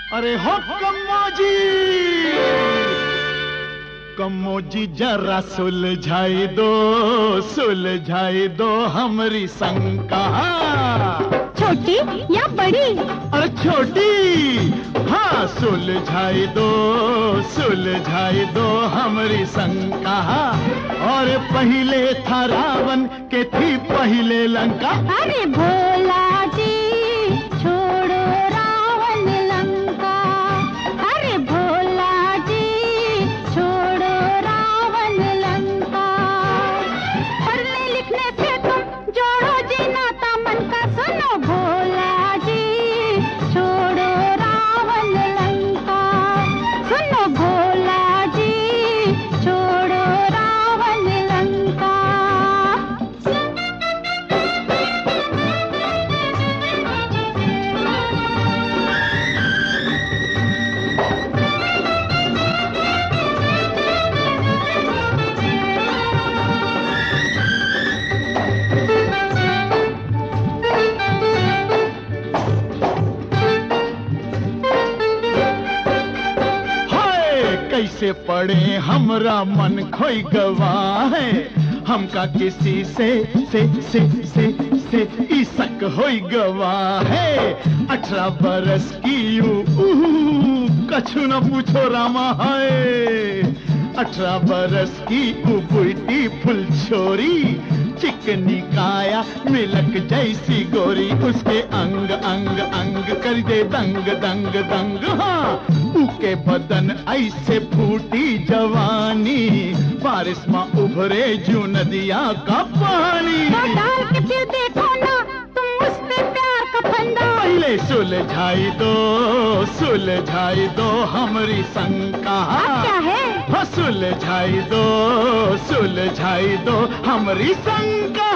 अरे हो कम्मो जी जरा सुलझाई दो हमारी शंका। छोटी या बड़ी? अरे छोटी। हाँ सुलझाई दो हमारी शंका। और पहले था रावण के थी पहले लंका। अरे भोला जी छोड़ो रावण लंका। अरे भोला जी छोड़ो रावण लंका। पढ़ने लिखने से तुम जोड़ो जी नाता मन का। सुनो भोला जी छोड़ो रावण लंका। सुनो भोला जी छोड़ो रावण लंका। कैसे पढ़े हमरा मन खोई गवाह है। हमका किसी से इसक होई गवाह है। 18 बरस की कछु न पूछो रामा है। 18 बरस की बुढ़ी फुल छोरी। चिकनी काया मिलक जैसी गोरी। उसके अंग अंग अंग कर दे दंग दंग दंग। हाँ उके बदन ऐसे फूटी जवानी। बारिश में उभरे जू नदिया का पानी। डाल के फिर देखो ना तुम उस पे प्यार का फंदा। पहले सुलझाई दो हमारी शंका। क्या है? हाँ सुलझाई दो हमारी शंका।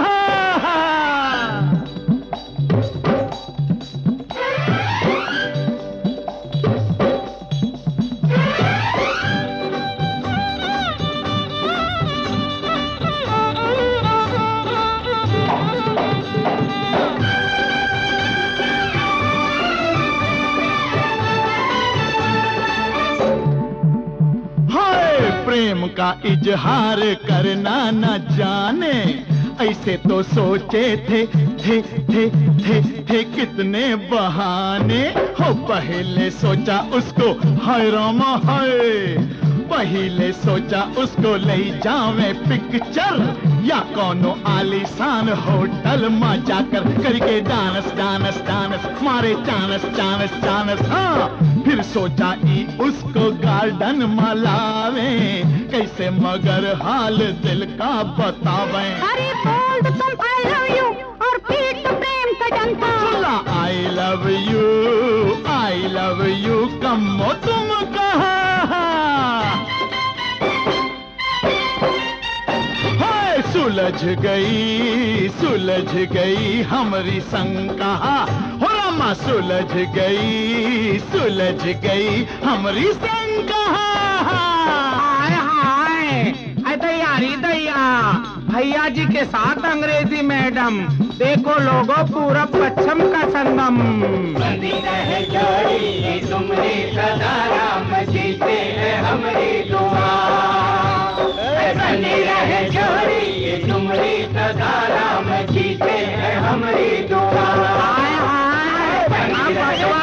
प्रेम का इजहार करना न जाने। ऐसे तो सोचे थे कितने बहाने। हो पहले सोचा उसको हाय रामा हाय। पहले सोचा उसको ले जावे पिक्चर या कोनो आलीशान होटल में जाकर करके डांस मारे चानस। हाँ फिर सोचा ई उसको गार्डन में लावे। कैसे मगर हाल दिल का बतावे। अरे बोल दो तुम आई लव यू और पीट तो प्रेम का डंका। बोला आई लव यू कम्मो तुम कहा। सुलझ गई हमारी शंका। हो रामा सुलझ गई हमारी शंका। हाय हाय दैया भैया जी के साथ अंग्रेजी मैडम। देखो लोगो पूरब पश्चिम का संगम। बंदी रहे जोड़ी तुमरी सदा राम जीते है हमारी दुआ। बनी रहे जोड़ी तुमरी सदा राम जीते है हमारी दुआ। हाय हाय